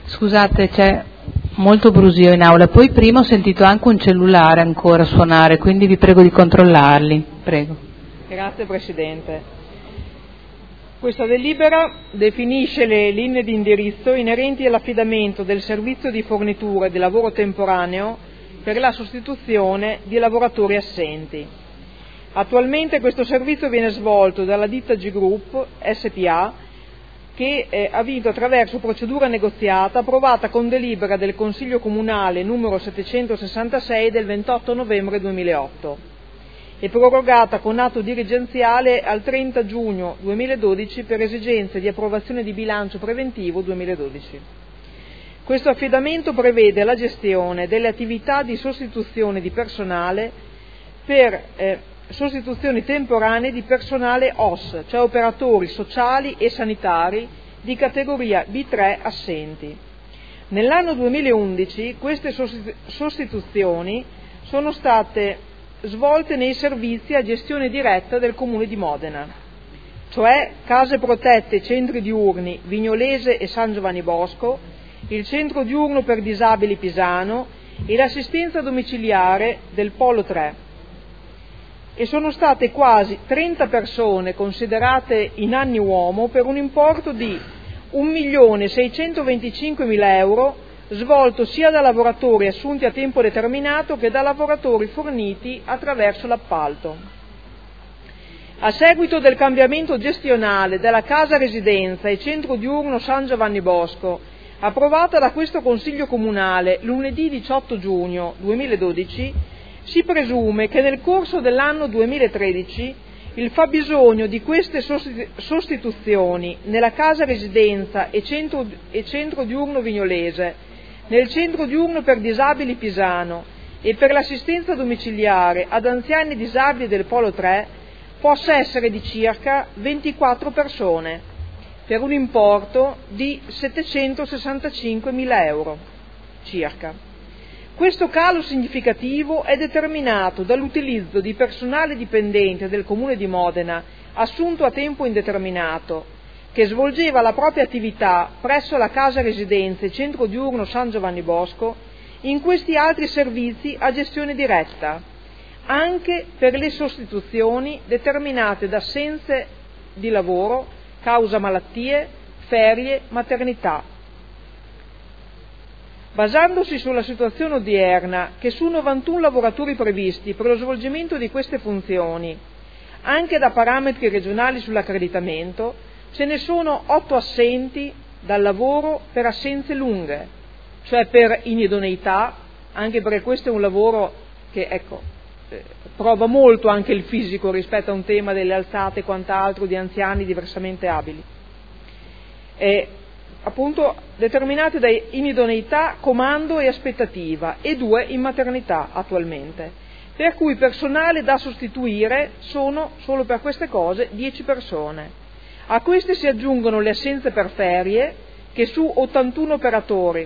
Scusate, c'è molto brusio in aula, poi prima ho sentito anche un cellulare ancora suonare, quindi vi prego di controllarli, prego. Grazie Presidente. Questa delibera definisce le linee di indirizzo inerenti all'affidamento del servizio di fornitura di lavoro temporaneo per la sostituzione di lavoratori assenti. Attualmente questo servizio viene svolto dalla ditta G Group SPA, che ha vinto attraverso procedura negoziata approvata con delibera del Consiglio Comunale numero 766 del 28 novembre 2008 e prorogata con atto dirigenziale al 30 giugno 2012 per esigenze di approvazione di bilancio preventivo 2012. Questo affidamento prevede la gestione delle attività di sostituzione di personale per sostituzioni temporanee di personale OS, cioè operatori sociali e sanitari di categoria B3 assenti. Nell'anno 2011 queste sostituzioni sono state svolte nei servizi a gestione diretta del Comune di Modena, cioè case protette, centri diurni Vignolese e San Giovanni Bosco, il centro diurno per disabili Pisano e l'assistenza domiciliare del Polo 3. E sono state quasi 30 persone considerate in anni uomo per un importo di 1.625.000 euro svolto sia da lavoratori assunti a tempo determinato che da lavoratori forniti attraverso l'appalto. A seguito del cambiamento gestionale della casa residenza e centro diurno San Giovanni Bosco, approvata da questo Consiglio Comunale lunedì 18 giugno 2012, si presume che nel corso dell'anno 2013 il fabbisogno di queste sostituzioni nella casa residenza e centro diurno Vignolese, nel centro diurno per disabili Pisano e per l'assistenza domiciliare ad anziani disabili del Polo 3 possa essere di circa 24 persone, per un importo di 765.000 euro circa. Questo calo significativo è determinato dall'utilizzo di personale dipendente del Comune di Modena assunto a tempo indeterminato, che svolgeva la propria attività presso la casa residenza e centro diurno San Giovanni Bosco in questi altri servizi a gestione diretta, anche per le sostituzioni determinate da assenze di lavoro, causa malattie, ferie, maternità. Basandosi sulla situazione odierna, che su 91 lavoratori previsti per lo svolgimento di queste funzioni, anche da parametri regionali sull'accreditamento, ce ne sono 8 assenti dal lavoro per assenze lunghe, cioè per inidoneità, anche perché questo è un lavoro che prova molto anche il fisico rispetto a un tema delle alzate e quant'altro di anziani diversamente abili. Appunto determinate da inidoneità, comando e aspettativa, e 2 in maternità attualmente, per cui personale da sostituire sono solo per queste cose 10 persone. A queste si aggiungono le assenze per ferie, che su 81 operatori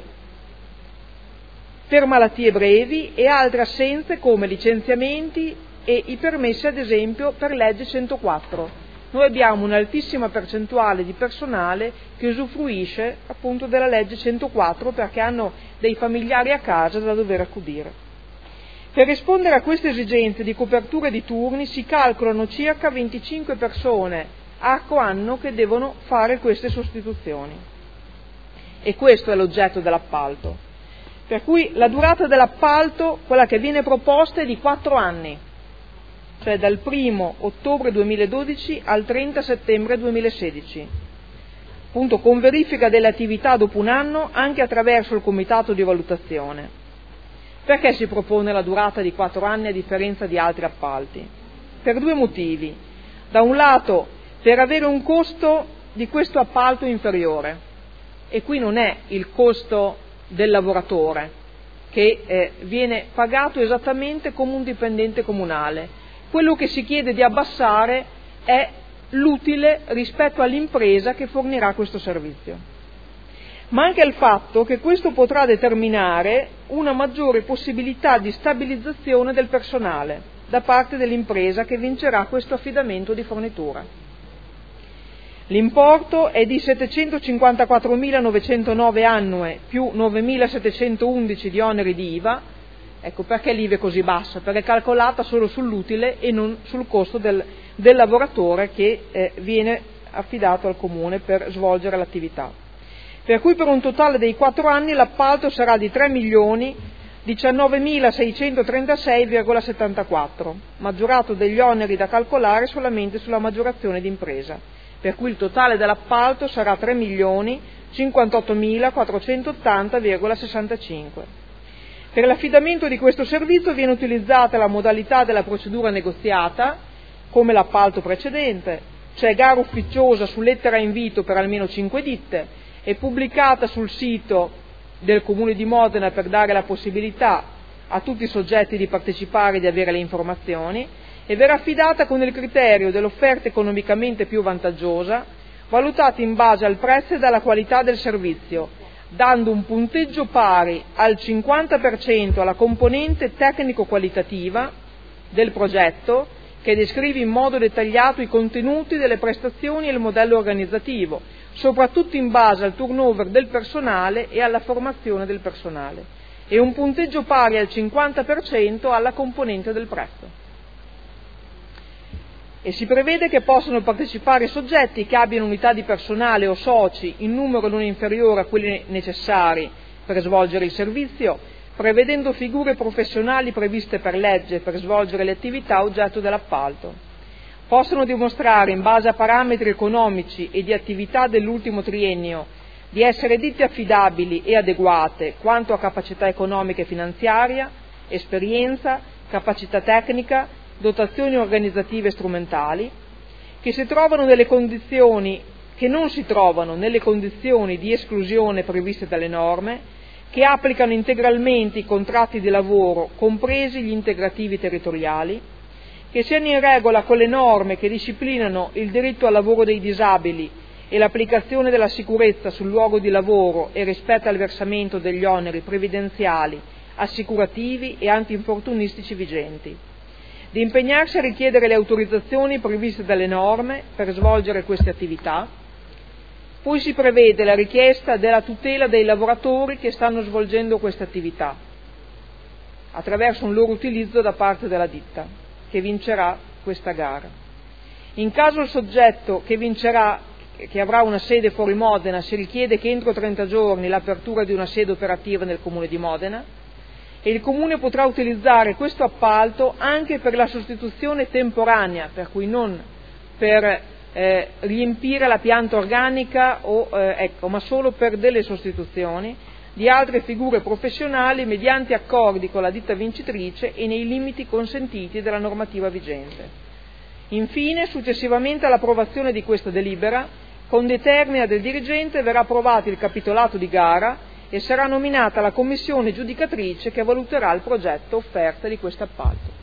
per malattie brevi e altre assenze come licenziamenti e i permessi ad esempio per legge 104. Noi abbiamo un'altissima percentuale di personale che usufruisce appunto della legge 104 perché hanno dei familiari a casa da dover accudire. Per rispondere a queste esigenze di copertura di turni si calcolano circa 25 persone arco anno che devono fare queste sostituzioni. E questo è l'oggetto dell'appalto. Per cui la durata dell'appalto, quella che viene proposta, è di 4 anni. Cioè dal 1 ottobre 2012 al 30 settembre 2016, appunto con verifica delle attività dopo un anno anche attraverso il comitato di valutazione. Perché si propone la durata di 4 anni a differenza di altri appalti? Per 2 motivi. Da un lato per avere un costo di questo appalto inferiore, e qui non è il costo del lavoratore che viene pagato esattamente come un dipendente comunale. Quello che si chiede di abbassare è l'utile rispetto all'impresa che fornirà questo servizio. Ma anche il fatto che questo potrà determinare una maggiore possibilità di stabilizzazione del personale da parte dell'impresa che vincerà questo affidamento di fornitura. L'importo è di 754.909 annue più 9.711 di oneri di IVA. Ecco perché l'IVA è così bassa, perché è calcolata solo sull'utile e non sul costo del lavoratore che viene affidato al comune per svolgere l'attività. Per cui per un totale dei 4 anni l'appalto sarà di 3.019.636,74, maggiorato degli oneri da calcolare solamente sulla maggiorazione d'impresa, per cui il totale dell'appalto sarà 3.058.480,65. Per l'affidamento di questo servizio viene utilizzata la modalità della procedura negoziata, come l'appalto precedente, cioè gara ufficiosa su lettera invito per almeno 5 ditte, e pubblicata sul sito del Comune di Modena per dare la possibilità a tutti i soggetti di partecipare e di avere le informazioni, e verrà affidata con il criterio dell'offerta economicamente più vantaggiosa, valutata in base al prezzo e alla qualità del servizio, dando un punteggio pari al 50% alla componente tecnico-qualitativa del progetto, che descrive in modo dettagliato i contenuti delle prestazioni e il modello organizzativo, soprattutto in base al turnover del personale e alla formazione del personale, e un punteggio pari al 50% alla componente del prezzo. E si prevede che possano partecipare soggetti che abbiano unità di personale o soci in numero non inferiore a quelli necessari per svolgere il servizio, prevedendo figure professionali previste per legge per svolgere le attività oggetto dell'appalto. Possono dimostrare, in base a parametri economici e di attività dell'ultimo triennio, di essere ditte affidabili e adeguate quanto a capacità economica e finanziaria, esperienza, capacità tecnica, dotazioni organizzative e strumentali, che non si trovano nelle condizioni di esclusione previste dalle norme, che applicano integralmente i contratti di lavoro, compresi gli integrativi territoriali, che siano in regola con le norme che disciplinano il diritto al lavoro dei disabili e l'applicazione della sicurezza sul luogo di lavoro e rispetto al versamento degli oneri previdenziali, assicurativi e antinfortunistici vigenti, di impegnarsi a richiedere le autorizzazioni previste dalle norme per svolgere queste attività. Poi si prevede la richiesta della tutela dei lavoratori che stanno svolgendo queste attività attraverso un loro utilizzo da parte della ditta che vincerà questa gara. In caso il soggetto che vincerà, che avrà una sede fuori Modena, si richiede che entro 30 giorni l'apertura di una sede operativa nel Comune di Modena, e il Comune potrà utilizzare questo appalto anche per la sostituzione temporanea, per cui non per riempire la pianta organica ma solo per delle sostituzioni di altre figure professionali mediante accordi con la ditta vincitrice e nei limiti consentiti dalla normativa vigente. Infine, successivamente all'approvazione di questa delibera, con determina del dirigente verrà approvato il capitolato di gara e sarà nominata la commissione giudicatrice che valuterà il progetto offerta di questo appalto.